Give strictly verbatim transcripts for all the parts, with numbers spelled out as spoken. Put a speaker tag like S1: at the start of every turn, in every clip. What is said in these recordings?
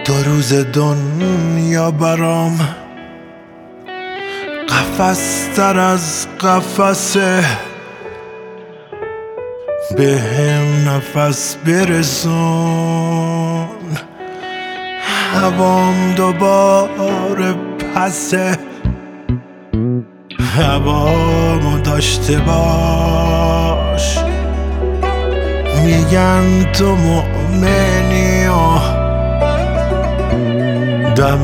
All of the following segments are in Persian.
S1: دو روز دنیا برام قفس تر از قفسه، به هم نفس برسون، هوام دوباره پسه. هوامو داشته باش، میگن تو مؤمنی و دم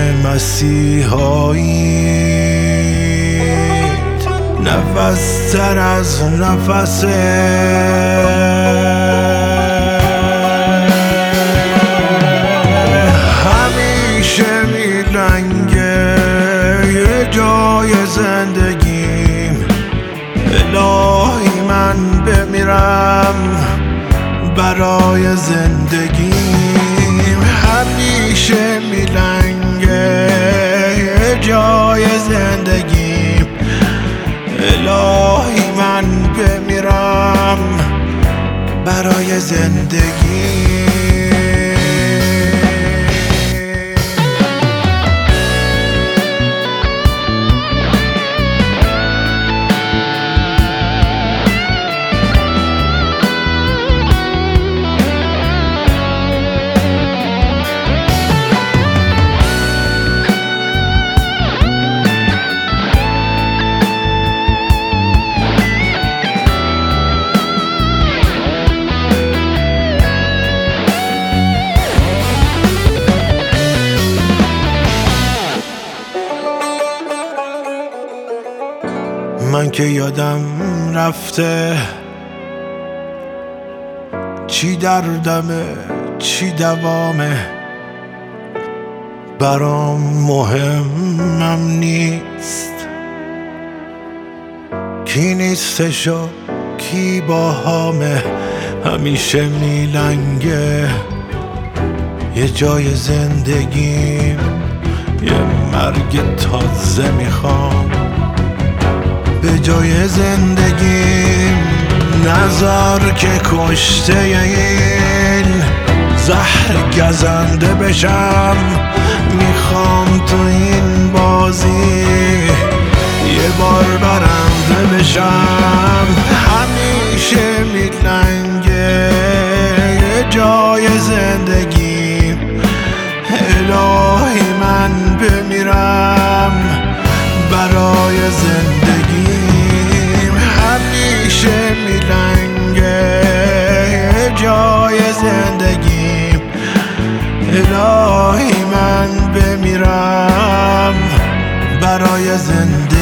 S1: مسیحاییت نفس تر از نفسه. همیشه میلنگه یه جای زندگیم، الهی من بمیرم برای زندگیم. همیشه میلنگه یه جای زندگیم، الهی من بمیرم برای زندگیم. من که یادم رفته چی دردمه چی دوامه، برام مهمم نیست کی نیستش و کی باهامه. همیشه میلنگه یه جای زندگیم، یه مرگ تازه میخوام به جای زندگیم. نذار که کشته این زهر گزنده بشم، میخوام تو این بازی یه بار برنده بشم. همیشه میلنگه یه جای زندگیم، الهی من بمیرم برای زندگیم. همیشه میلنگه یه جای زندگیم، الهی من بمیرم برای زندگیم.